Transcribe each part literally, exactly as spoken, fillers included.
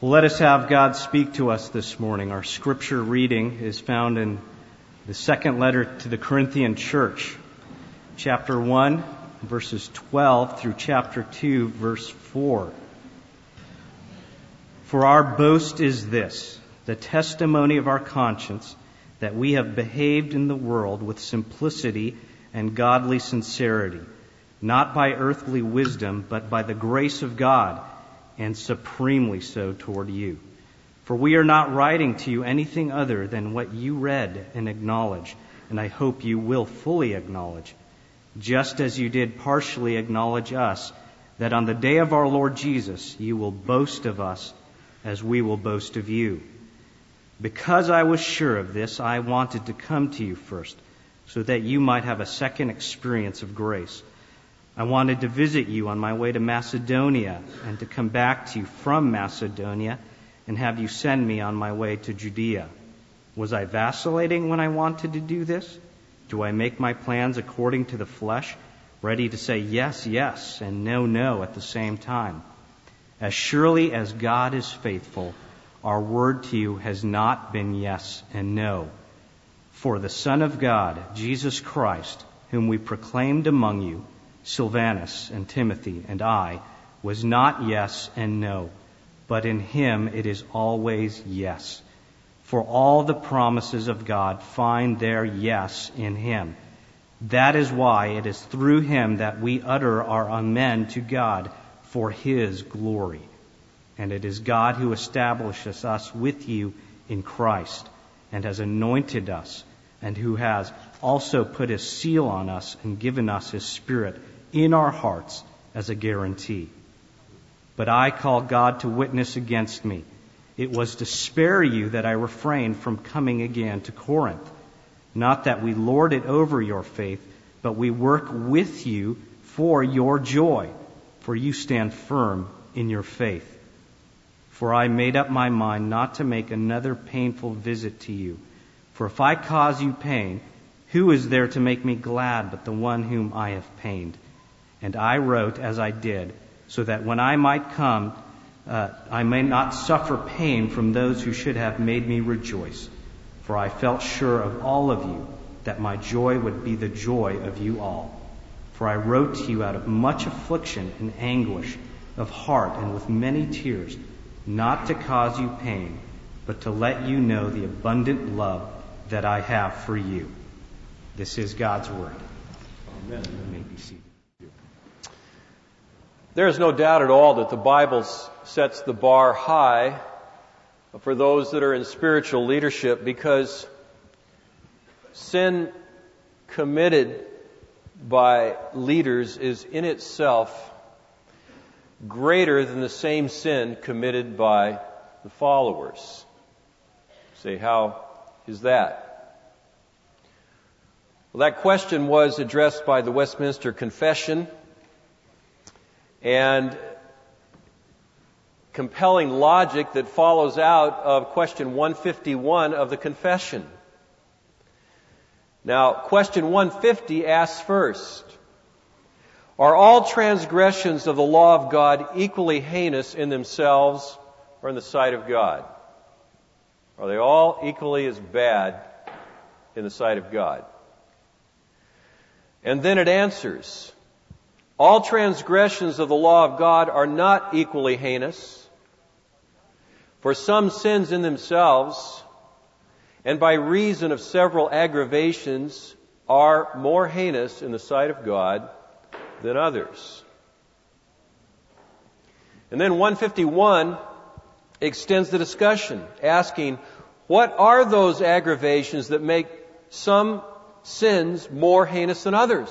Well, let us have God speak to us this morning. Our scripture reading is found in the second letter to the Corinthian church, chapter one, verses twelve through chapter two, verse four. For our boast is this, the testimony of our conscience, that we have behaved in the world with simplicity and godly sincerity, not by earthly wisdom, but by the grace of God, and supremely so toward you. For we are not writing to you anything other than what you read and acknowledge, and I hope you will fully acknowledge, just as you did partially acknowledge us, that on the day of our Lord Jesus you will boast of us as we will boast of you. Because I was sure of this, I wanted to come to you first, so that you might have a second experience of grace. I wanted to visit you on my way to Macedonia and to come back to you from Macedonia and have you send me on my way to Judea. Was I vacillating when I wanted to do this? Do I make my plans according to the flesh, ready to say yes, yes, and no, no at the same time? As surely as God is faithful, our word to you has not been yes and no. For the Son of God, Jesus Christ, whom we proclaimed among you, Silvanus and Timothy and I, was not yes and no, but in him it is always yes. For all the promises of God find their yes in him. That is why it is through him that we utter our amen to God for his glory. And it is God who establishes us with you in Christ and has anointed us, and who has also put his seal on us and given us his Spirit in our hearts as a guarantee. But I call God to witness against me. It was to spare you that I refrained from coming again to Corinth. Not that we lord it over your faith, but we work with you for your joy, for you stand firm in your faith. For I made up my mind not to make another painful visit to you. For if I cause you pain, who is there to make me glad but the one whom I have pained? And I wrote as I did, so that when I might come, uh, I may not suffer pain from those who should have made me rejoice. For I felt sure of all of you, that my joy would be the joy of you all. For I wrote to you out of much affliction and anguish of heart and with many tears, not to cause you pain, but to let you know the abundant love that I have for you. This is God's word. Amen. You may be seated. There is no doubt at all that the Bible sets the bar high for those that are in spiritual leadership, because sin committed by leaders is in itself greater than the same sin committed by the followers. Say, how is that? Well, that question was addressed by the Westminster Confession, and compelling logic that follows out of question one fifty-one of the Confession. Now, question one fifty asks first, are all transgressions of the law of God equally heinous in themselves or in the sight of God? Are they all equally as bad in the sight of God? And then it answers, all transgressions of the law of God are not equally heinous, for some sins in themselves, and by reason of several aggravations, are more heinous in the sight of God than others. And then one fifty-one extends the discussion, asking, what are those aggravations that make some sins more heinous than others?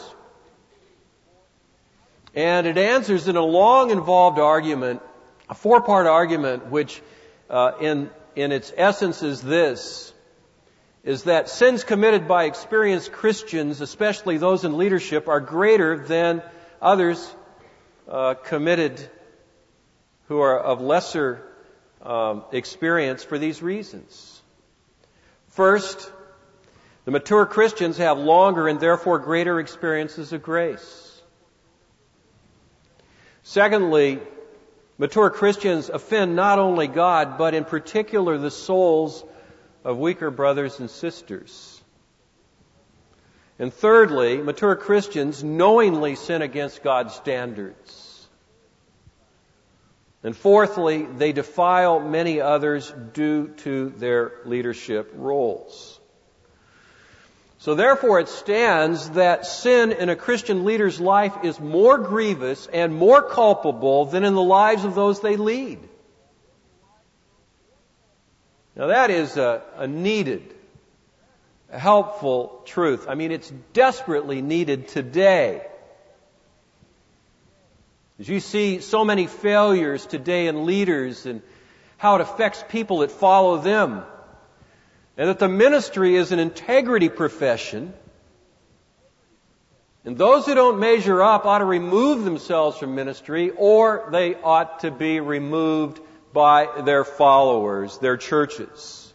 And it answers in a long, involved argument, a four-part argument, which uh, in, in its essence is this, is that sins committed by experienced Christians, especially those in leadership, are greater than others uh, committed who are of lesser um, experience for these reasons. First, the mature Christians have longer and therefore greater experiences of grace. Secondly, Mature Christians offend not only God, but in particular the souls of weaker brothers and sisters. And thirdly, mature Christians knowingly sin against God's standards. And fourthly, they defile many others due to their leadership roles. So therefore it stands that sin in a Christian leader's life is more grievous and more culpable than in the lives of those they lead. Now that is a, a needed, a helpful truth. I mean, it's desperately needed today. As you see so many failures today in leaders and how it affects people that follow them, and that the ministry is an integrity profession, and those who don't measure up ought to remove themselves from ministry, or they ought to be removed by their followers, their churches.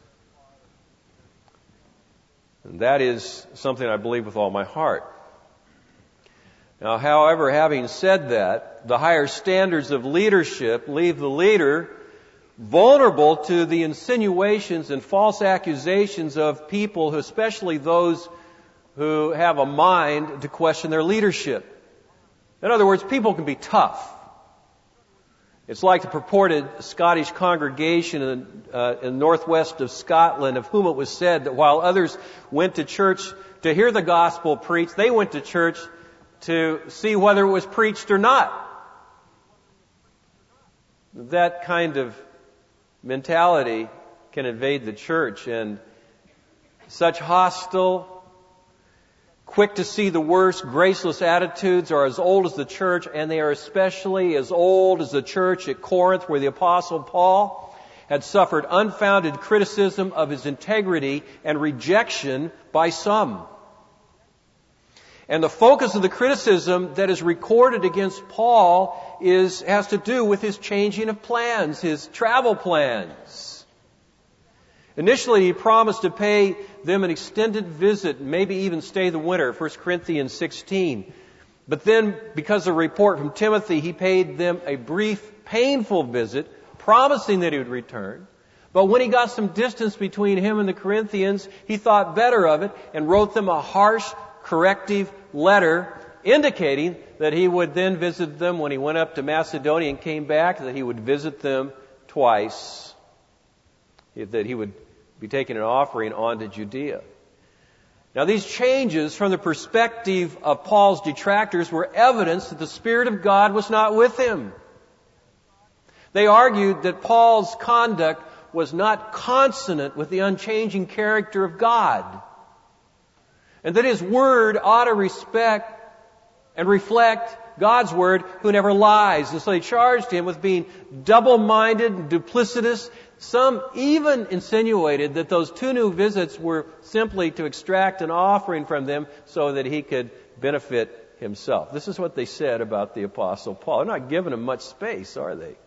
And that is something I believe with all my heart. Now, however, having said that, the higher standards of leadership leave the leader vulnerable to the insinuations and false accusations of people, especially those who have a mind to question their leadership. In other words, people can be tough. It's like the purported Scottish congregation in, uh, in northwest of Scotland, of whom it was said that while others went to church to hear the gospel preached, they went to church to see whether it was preached or not. That kind of mentality can invade the church, and such hostile, quick to see the worst, graceless attitudes are as old as the church, and they are especially as old as the church at Corinth, where the Apostle Paul had suffered unfounded criticism of his integrity and rejection by some. And the focus of the criticism that is recorded against Paul is has to do with his changing of plans, his travel plans. Initially, he promised to pay them an extended visit, maybe even stay the winter, First Corinthians sixteen. But then, because of a report from Timothy, he paid them a brief, painful visit, promising that he would return. But when he got some distance between him and the Corinthians, he thought better of it and wrote them a harsh, corrective letter indicating that he would then visit them when he went up to Macedonia and came back, that he would visit them twice, that he would be taking an offering on to Judea. Now, these changes from the perspective of Paul's detractors were evidence that the Spirit of God was not with him. They argued that Paul's conduct was not consonant with the unchanging character of God, and that his word ought to respect and reflect God's word, who never lies. And so they charged him with being double-minded and duplicitous. Some even insinuated that those two new visits were simply to extract an offering from them so that he could benefit himself. This is what they said about the Apostle Paul. They're not giving him much space, are they?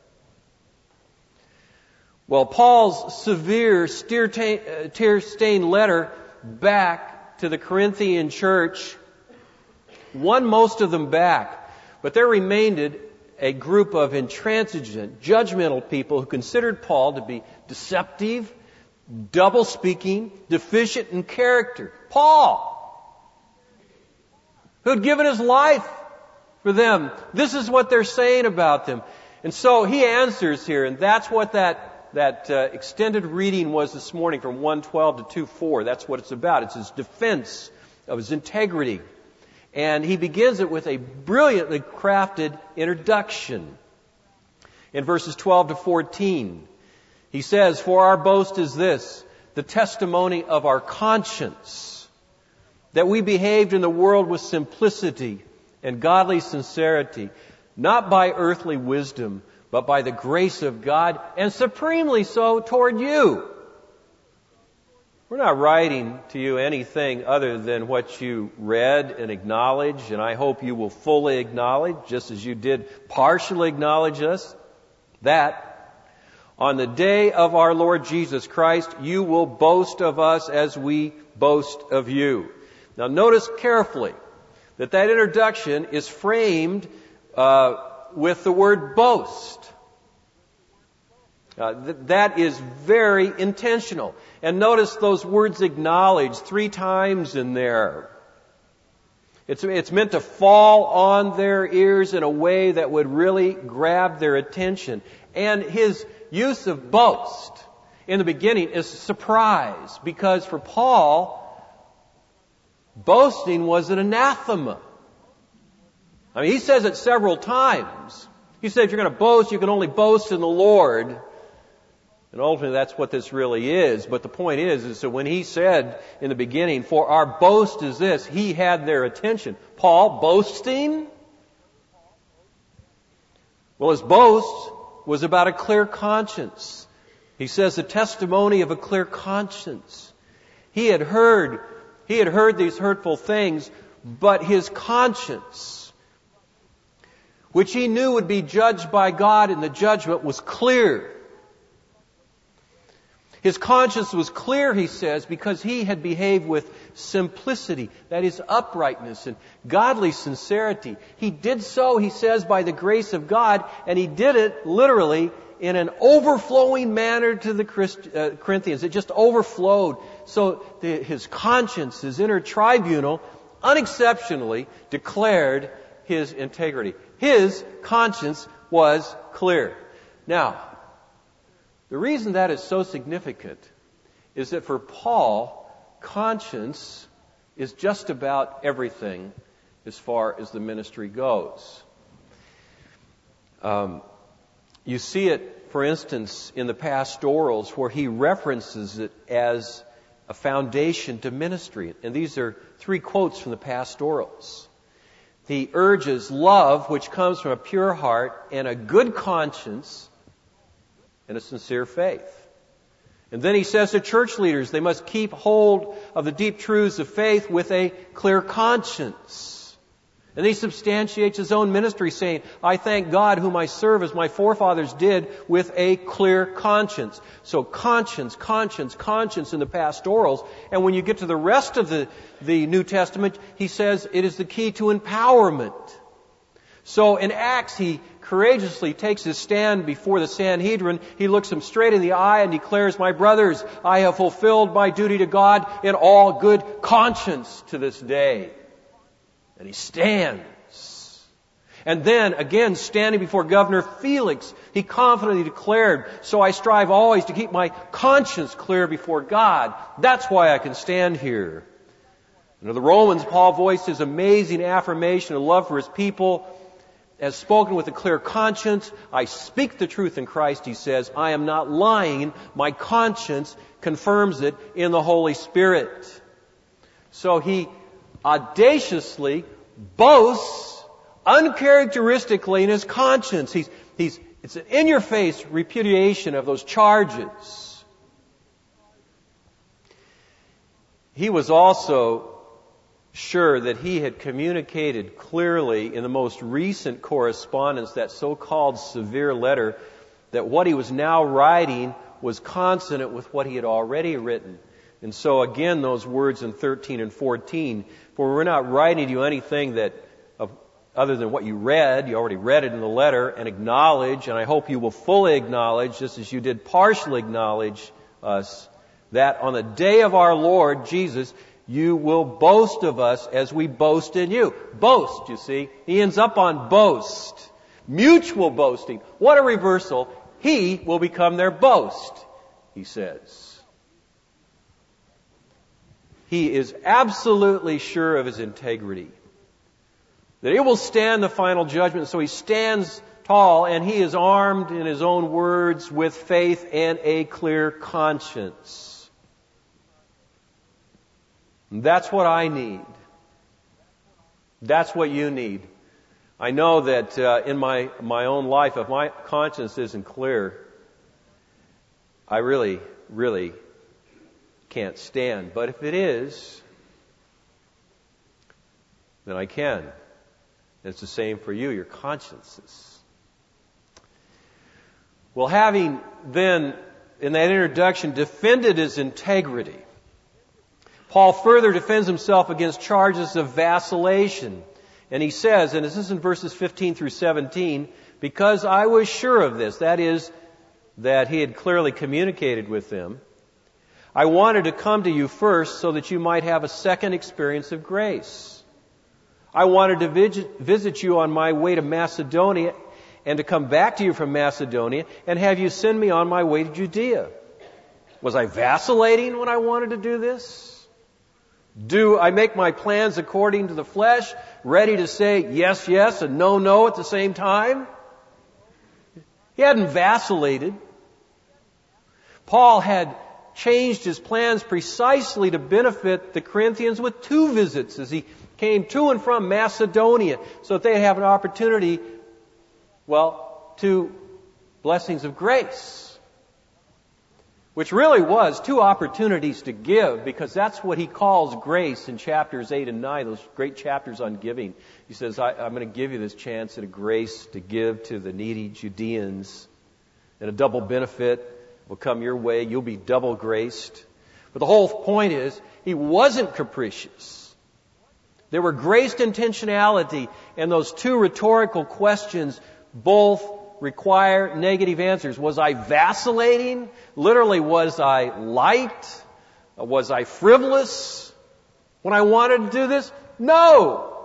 Well, Paul's severe, tear-stained letter back to the Corinthian church won most of them back, but there remained a group of intransigent, judgmental people who considered Paul to be deceptive, double-speaking, deficient in character. Paul, who had given his life for them. This is what they're saying about them. And so he answers here, and that's what that That uh, extended reading was this morning from one twelve to two four. That's what it's about. It's his defense of his integrity. And he begins it with a brilliantly crafted introduction. In verses twelve to fourteen, he says, "For our boast is this, the testimony of our conscience, that we behaved in the world with simplicity and godly sincerity, not by earthly wisdom, but by the grace of God, and supremely so toward you." We're not writing to you anything other than what you read and acknowledge, and I hope you will fully acknowledge, just as you did partially acknowledge us, that on the day of our Lord Jesus Christ, you will boast of us as we boast of you. Now notice carefully that that introduction is framed uh, with the word boast. Uh, th- that is very intentional. And notice those words acknowledge three times in there. It's, it's meant to fall on their ears in a way that would really grab their attention. And his use of boast in the beginning is surprise, because for Paul, boasting was an anathema. I mean, he says it several times. He said, if you're going to boast, you can only boast in the Lord. And ultimately, that's what this really is. But the point is, is that when he said in the beginning, for our boast is this, he had their attention. Paul boasting? Well, his boast was about a clear conscience. He says the testimony of a clear conscience. He had heard, he had heard these hurtful things, but his conscience, which he knew would be judged by God in the judgment, was clear. His conscience was clear, he says, because he had behaved with simplicity, that is, uprightness and godly sincerity. He did so, he says, by the grace of God, and he did it literally in an overflowing manner to the Christ, uh, Corinthians. It just overflowed. So the, his conscience, his inner tribunal, unexceptionally declared his integrity. His conscience was clear. Now, the reason that is so significant is that for Paul, conscience is just about everything as far as the ministry goes. Um, you see it, for instance, in the pastorals where he references it as a foundation to ministry. And these are three quotes from the pastorals. He urges love, which comes from a pure heart and a good conscience, and a sincere faith. And then he says to church leaders, they must keep hold of the deep truths of faith with a clear conscience. And he substantiates his own ministry saying, I thank God whom I serve as my forefathers did with a clear conscience. So conscience, conscience, conscience in the pastorals. And when you get to the rest of the, the New Testament, he says it is the key to empowerment. So in Acts, he courageously takes his stand before the Sanhedrin. He looks them straight in the eye and declares, my brothers, I have fulfilled my duty to God in all good conscience to this day. And he stands. And then, again, standing before Governor Felix, he confidently declared, so I strive always to keep my conscience clear before God. That's why I can stand here. And to the Romans, Paul voiced his amazing affirmation of love for his people. As spoken with a clear conscience, I speak the truth in Christ, he says. I am not lying. My conscience confirms it in the Holy Spirit. So he audaciously boasts uncharacteristically in his conscience. He's, he's, it's an in-your-face repudiation of those charges. He was also sure that he had communicated clearly in the most recent correspondence, that so-called severe letter, that what he was now writing was consonant with what he had already written. And so again, those words in thirteen and fourteen, for we're not writing to you anything that, of, other than what you read, you already read it in the letter, and acknowledge, and I hope you will fully acknowledge, just as you did partially acknowledge us, that on the day of our Lord Jesus, you will boast of us as we boast in you. Boast, you see. He ends up on boast. Mutual boasting. What a reversal. He will become their boast, he says. He is absolutely sure of his integrity, that it will stand the final judgment. So he stands tall, and he is armed, in his own words, with faith and a clear conscience. That's what I need. That's what you need. I know that uh, in my, my own life, if my conscience isn't clear, I really, really can't stand. But if it is, then I can. And it's the same for you, your consciences. Well, having then, in that introduction, defended his integrity, Paul further defends himself against charges of vacillation. And he says, and this is in verses fifteen through seventeen, because I was sure of this, that is, that he had clearly communicated with them. I wanted to come to you first so that you might have a second experience of grace. I wanted to visit, visit you on my way to Macedonia and to come back to you from Macedonia and have you send me on my way to Judea. Was I vacillating when I wanted to do this? Do I make my plans according to the flesh, ready to say yes, yes, and no, no at the same time? He hadn't vacillated. Paul had changed his plans precisely to benefit the Corinthians with two visits as he came to and from Macedonia so that they'd have an opportunity, well, to blessings of grace. Which really was two opportunities to give, because that's what he calls grace in chapters eight and nine, those great chapters on giving. He says, I, I'm going to give you this chance and a grace to give to the needy Judeans, and a double benefit will come your way. You'll be double graced. But the whole point is, he wasn't capricious. There were graced intentionality, and those two rhetorical questions both require negative answers. Was I vacillating? Literally, was I light? Was I frivolous when I wanted to do this? No!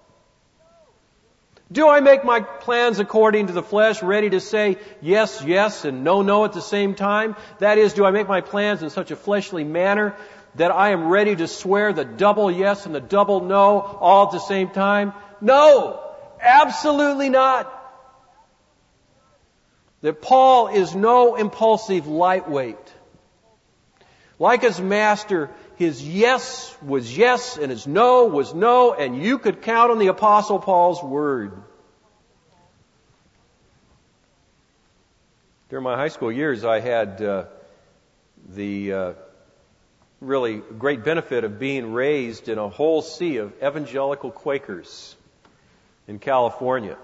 Do I make my plans according to the flesh, ready to say yes, yes, and no, no at the same time? That is, do I make my plans in such a fleshly manner that I am ready to swear the double yes and the double no all at the same time? No! Absolutely not! That Paul is no impulsive lightweight. Like his master, his yes was yes and his no was no, and you could count on the Apostle Paul's word. During my high school years, I had uh, the uh, really great benefit of being raised in a whole sea of evangelical Quakers in California.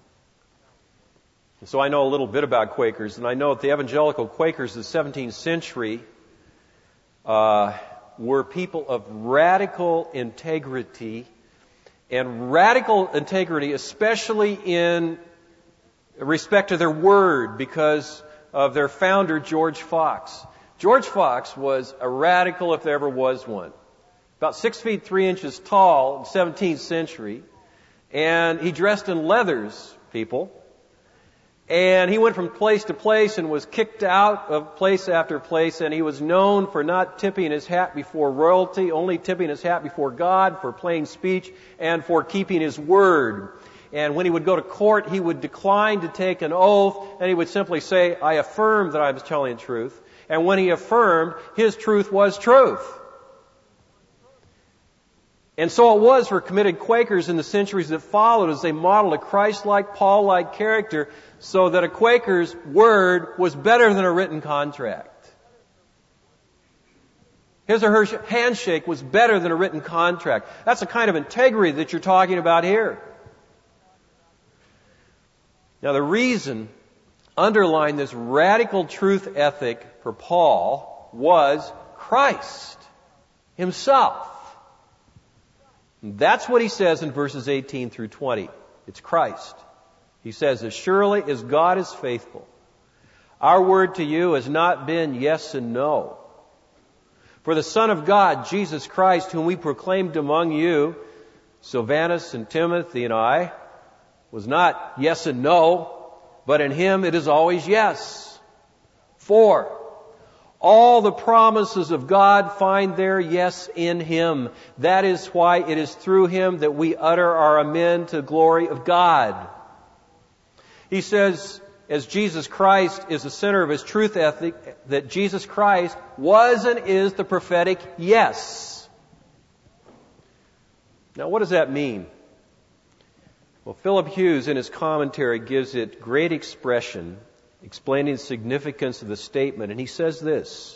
So I know a little bit about Quakers, and I know that the evangelical Quakers of the seventeenth century uh, were people of radical integrity, and radical integrity especially in respect to their word, because of their founder, George Fox. George Fox was a radical if there ever was one. About six feet three inches tall in the seventeenth century, and he dressed in leathers, people. And he went from place to place and was kicked out of place after place, and he was known for not tipping his hat before royalty, only tipping his hat before God, for plain speech, and for keeping his word. And when he would go to court, he would decline to take an oath, and he would simply say, I affirm that I was telling the truth. And when he affirmed, his truth was truth. And so it was for committed Quakers in the centuries that followed as they modeled a Christ-like, Paul-like character, so that a Quaker's word was better than a written contract. His or her handshake was better than a written contract. That's the kind of integrity that you're talking about here. Now, the reason underlying this radical truth ethic for Paul was Christ himself. And that's what he says in verses eighteen through twenty. It's Christ. He says, as surely as God is faithful, our word to you has not been yes and no. For the Son of God, Jesus Christ, whom we proclaimed among you, Silvanus and Timothy and I, was not yes and no, but in him it is always yes. For all the promises of God find their yes in him. That is why it is through him that we utter our amen to the glory of God. He says, as Jesus Christ is the center of his truth ethic, that Jesus Christ was and is the prophetic yes. Now, what does that mean? Well, Philip Hughes in his commentary gives it great expression, explaining the significance of the statement, and he says this: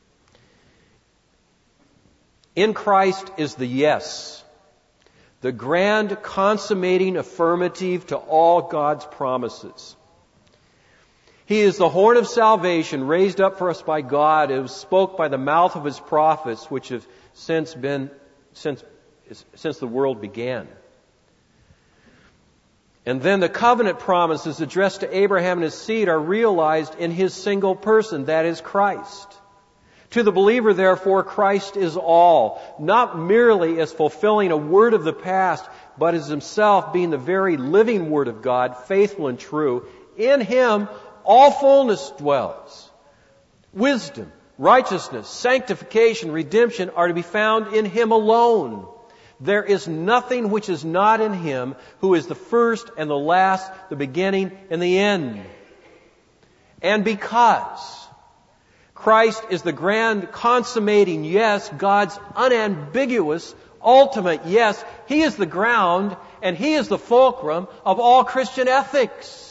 in Christ is the yes, the grand consummating affirmative to all God's promises. He is the horn of salvation raised up for us by God, who spoke by the mouth of his prophets, which have since been since since the world began. And then the covenant promises addressed to Abraham and his seed are realized in his single person, that is Christ. To the believer, therefore, Christ is all, not merely as fulfilling a word of the past, but as himself being the very living word of God, faithful and true. In him all fullness dwells. Wisdom, righteousness, sanctification, redemption are to be found in him alone. There is nothing which is not in him, who is the first and the last, the beginning and the end. And because Christ is the grand consummating yes, God's unambiguous, ultimate yes, He is the ground and He is the fulcrum of all Christian ethics.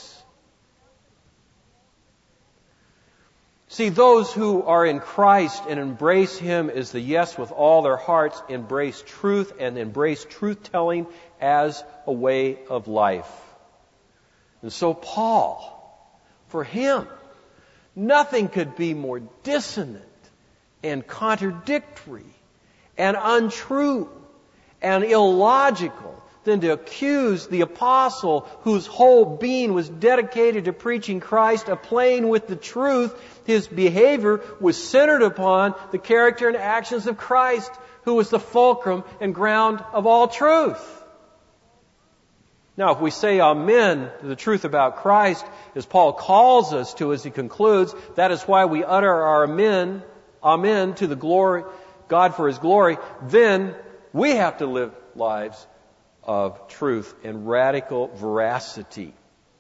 See, those who are in Christ and embrace Him as the yes with all their hearts embrace truth and embrace truth-telling as a way of life. And so Paul, for him, nothing could be more dissonant and contradictory and untrue and illogical than to accuse the apostle whose whole being was dedicated to preaching Christ of playing with the truth. His behavior was centered upon the character and actions of Christ, who was the fulcrum and ground of all truth. Now, if we say amen to the truth about Christ, as Paul calls us to as he concludes, that is why we utter our amen, amen to the glory, God for His glory, then we have to live lives of truth and radical veracity.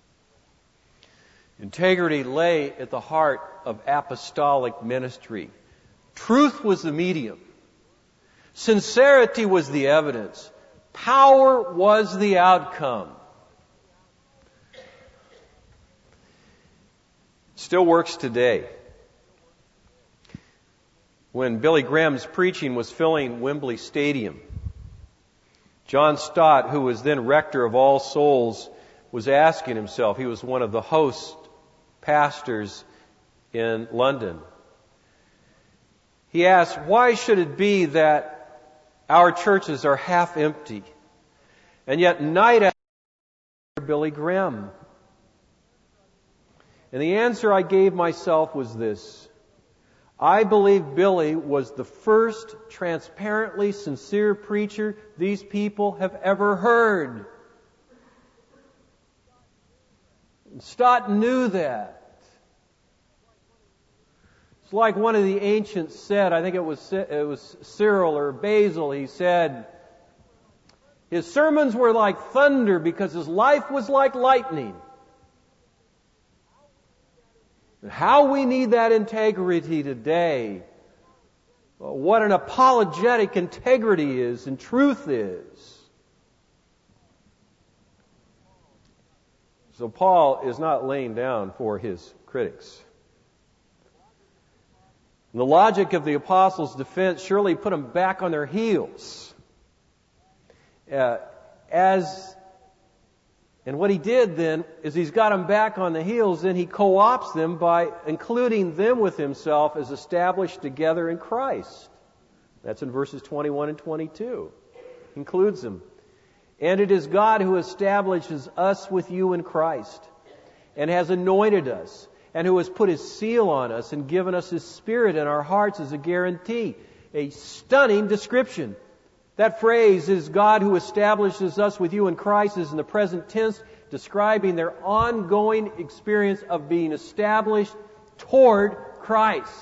Integrity lay at the heart of apostolic ministry. Truth was the medium. Sincerity was the evidence. Power was the outcome. Still works today. When Billy Graham's preaching was filling Wembley Stadium, John Stott, who was then rector of All Souls, was asking himself, he was one of the host pastors in London. He asked, why should it be that our churches are half empty, and yet night after Billy Graham? And the answer I gave myself was this: I believe Billy was the first transparently sincere preacher these people have ever heard. And Stott knew that. It's like one of the ancients said, I think it was it was Cyril or Basil, he said, his sermons were like thunder because his life was like lightning. And how we need that integrity today. Well, what an apologetic integrity is and truth is. So Paul is not laying down for his critics. And the logic of the apostles' defense surely put them back on their heels. Uh, as And what he did then is he's got them back on the heels, then he co-opts them by including them with himself as established together in Christ. That's in verses twenty-one and twenty-two. He includes them. And it is God who establishes us with you in Christ and has anointed us and who has put His seal on us and given us His Spirit in our hearts as a guarantee. A stunning description. That phrase is God who establishes us with you in Christ is in the present tense, describing their ongoing experience of being established toward Christ.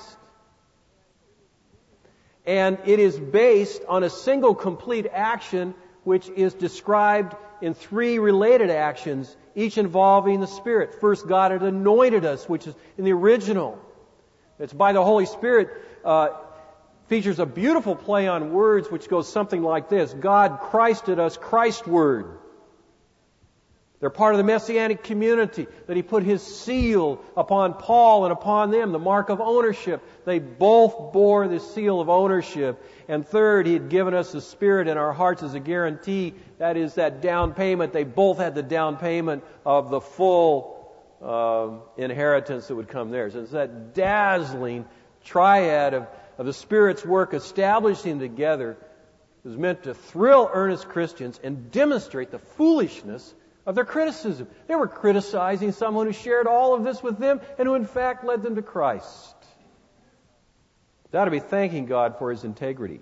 And it is based on a single complete action which is described in three related actions, each involving the Spirit. First, God had anointed us, which is in the original. It's by the Holy Spirit. Uh, features a beautiful play on words which goes something like this: God Christed us Christward. They're part of the Messianic community, that He put His seal upon Paul and upon them, the mark of ownership. They both bore the seal of ownership. And third, He had given us the Spirit in our hearts as a guarantee. That is that down payment. They both had the down payment of the full uh, inheritance that would come theirs. It's that dazzling triad of of the Spirit's work establishing together is meant to thrill earnest Christians and demonstrate the foolishness of their criticism. They were criticizing someone who shared all of this with them and who in fact led them to Christ. They ought to be thanking God for His integrity.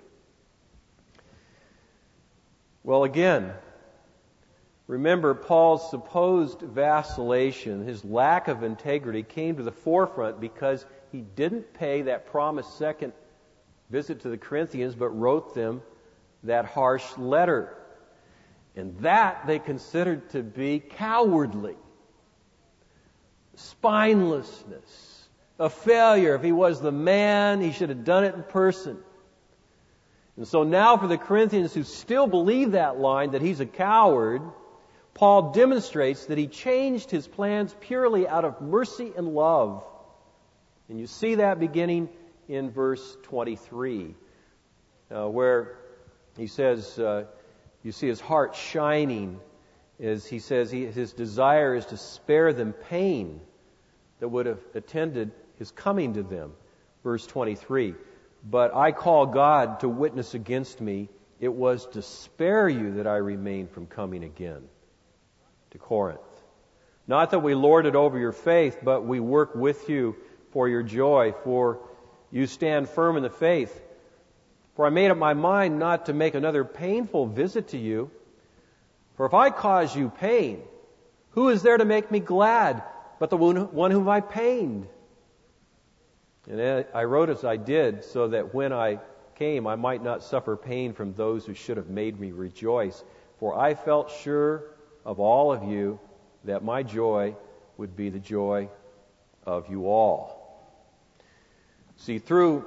Well, again, remember Paul's supposed vacillation, his lack of integrity came to the forefront because he didn't pay that promised second visit to the Corinthians, but wrote them that harsh letter. And that they considered to be cowardly, spinelessness, a failure. If he was the man, he should have done it in person. And so now for the Corinthians who still believe that line, that he's a coward, Paul demonstrates that he changed his plans purely out of mercy and love. And you see that beginning in verse twenty-three, uh, where he says, uh, you see his heart shining as he says he, his desire is to spare them pain that would have attended his coming to them. Verse twenty-three, but I call God to witness against me, it was to spare you that I remained from coming again to Corinth. Not that we lord it over your faith, but we work with you for your joy, for you stand firm in the faith. For I made up my mind not to make another painful visit to you. For if I cause you pain, who is there to make me glad but the one whom I pained? And I wrote as I did, so that when I came I might not suffer pain from those who should have made me rejoice. For I felt sure of all of you that my joy would be the joy of you all. See, through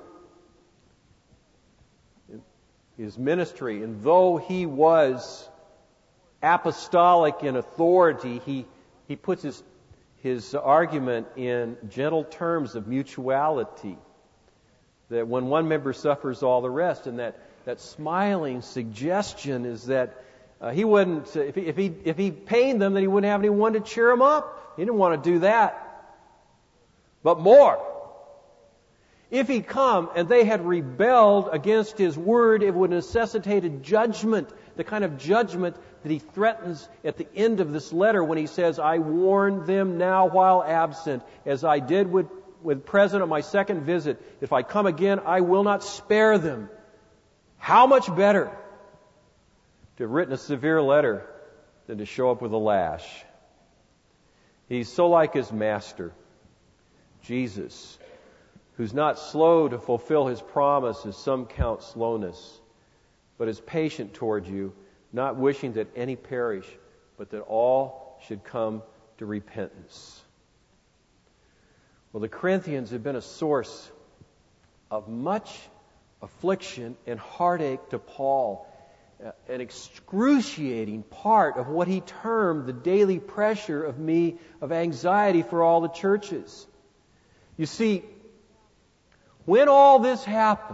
his ministry, and though he was apostolic in authority, he, he puts his, his argument in gentle terms of mutuality. That when one member suffers, all the rest. And that, that smiling suggestion is that uh, he wouldn't, if he, if he if he pained them, then he wouldn't have anyone to cheer him up. He didn't want to do that. But more, if he'd come and they had rebelled against his word, it would necessitate a judgment, the kind of judgment that he threatens at the end of this letter when he says, I warn them now while absent, as I did with, with present on my second visit. If I come again, I will not spare them. How much better to have written a severe letter than to show up with a lash. He's so like his master, Jesus, who's not slow to fulfill his promise, as some count slowness, but is patient toward you, not wishing that any perish, but that all should come to repentance. Well, the Corinthians have been a source of much affliction and heartache to Paul, an excruciating part of what he termed the daily pressure of me, of anxiety for all the churches. You see, when all this happened,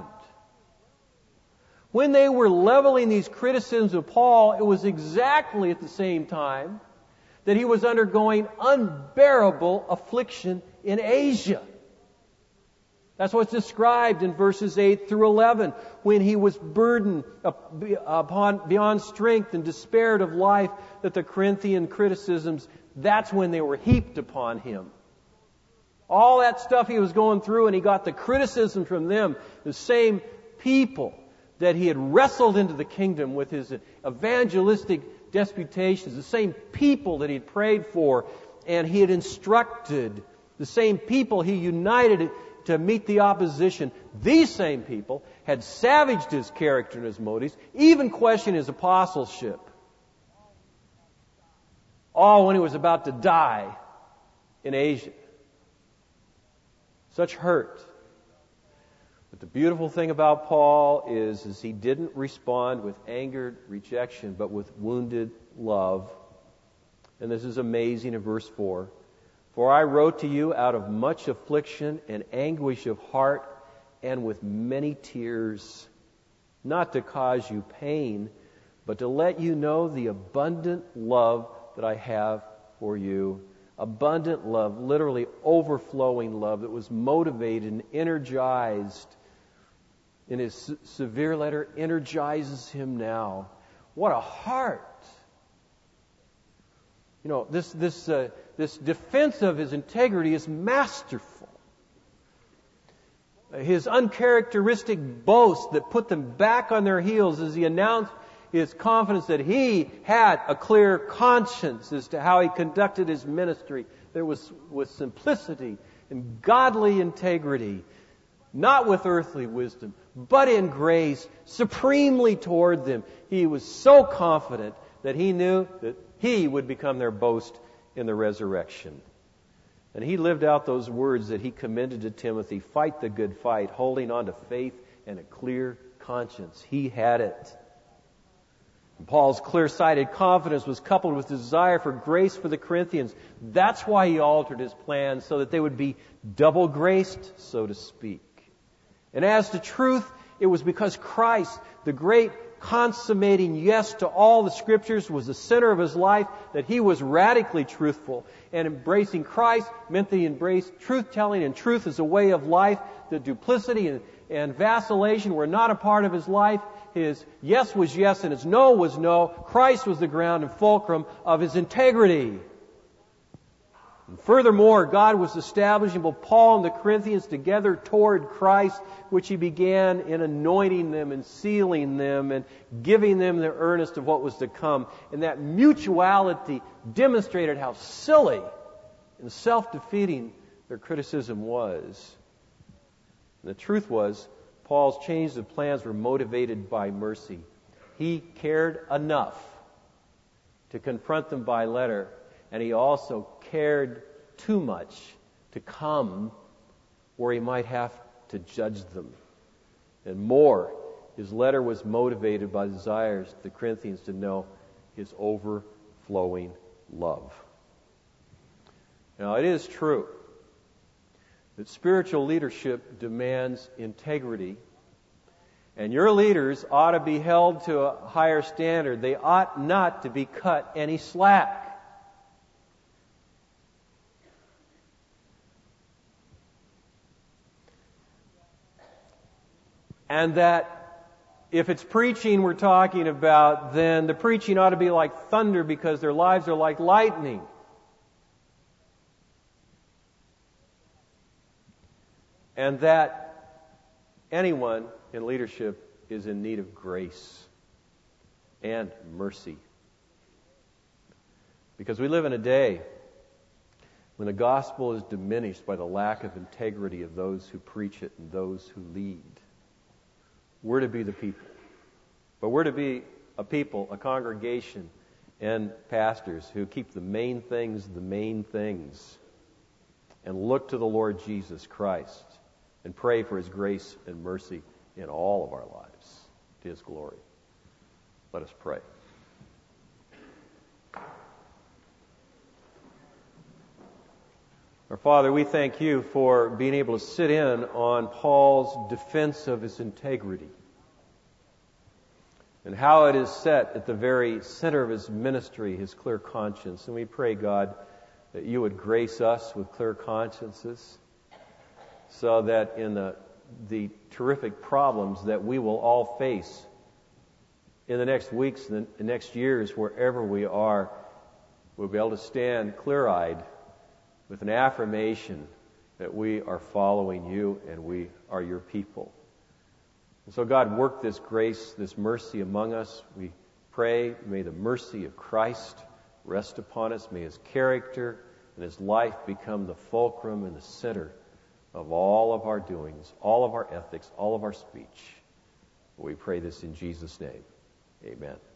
when they were leveling these criticisms of Paul, it was exactly at the same time that he was undergoing unbearable affliction in Asia. That's what's described in verses eight through eleven, when he was burdened upon beyond strength and despaired of life, that the Corinthian criticisms, that's when they were heaped upon him. All that stuff he was going through, and he got the criticism from them, the same people that he had wrestled into the kingdom with his evangelistic disputations, the same people that he had prayed for and he had instructed, the same people he united to meet the opposition. These same people had savaged his character and his motives, even questioned his apostleship. All when he was about to die in Asia. Such hurt. But the beautiful thing about Paul is, is he didn't respond with angered rejection, but with wounded love. And this is amazing in verse four. For I wrote to you out of much affliction and anguish of heart and with many tears, not to cause you pain, but to let you know the abundant love that I have for you. Abundant love, literally overflowing love that was motivated and energized. In his se- severe letter, energizes him now. What a heart! You know, this this uh, this defense of his integrity is masterful. His uncharacteristic boast that put them back on their heels as he announced his confidence that he had a clear conscience as to how he conducted his ministry. There was with simplicity and godly integrity, not with earthly wisdom, but in grace, supremely toward them. He was so confident that he knew that he would become their boast in the resurrection. And he lived out those words that he commended to Timothy: fight the good fight, holding on to faith and a clear conscience. He had it. And Paul's clear-sighted confidence was coupled with desire for grace for the Corinthians. That's why he altered his plans, so that they would be double-graced, so to speak. And as to truth, it was because Christ, the great consummating yes to all the Scriptures, was the center of his life, that he was radically truthful. And embracing Christ meant that he embraced truth-telling, and truth is a way of life. The duplicity and, and vacillation were not a part of his life. His yes was yes and his no was no. Christ was the ground and fulcrum of his integrity. And furthermore, God was establishing both Paul and the Corinthians together toward Christ, which he began in anointing them and sealing them and giving them the earnest of what was to come. And that mutuality demonstrated how silly and self-defeating their criticism was. And the truth was, Paul's change of plans were motivated by mercy. He cared enough to confront them by letter, and he also cared too much to come where he might have to judge them. And more, his letter was motivated by desires of the Corinthians to know his overflowing love. Now, it is true that spiritual leadership demands integrity, and your leaders ought to be held to a higher standard. They ought not to be cut any slack. And that if it's preaching we're talking about, then the preaching ought to be like thunder, because their lives are like lightning. And that anyone in leadership is in need of grace and mercy. Because we live in a day when the gospel is diminished by the lack of integrity of those who preach it and those who lead. We're to be the people. But we're to be a people, a congregation, and pastors who keep the main things the main things and look to the Lord Jesus Christ and pray for His grace and mercy in all of our lives, to His glory. Let us pray. Our Father, we thank You for being able to sit in on Paul's defense of his integrity and how it is set at the very center of his ministry, his clear conscience. And we pray, God, that You would grace us with clear consciences, so that in the, the terrific problems that we will all face in the next weeks and the next years, wherever we are, we'll be able to stand clear-eyed with an affirmation that we are following You and we are Your people. And so, God, work this grace, this mercy among us. We pray, may the mercy of Christ rest upon us. May His character and His life become the fulcrum and the center of all of our doings, all of our ethics, all of our speech. We pray this in Jesus' name. Amen.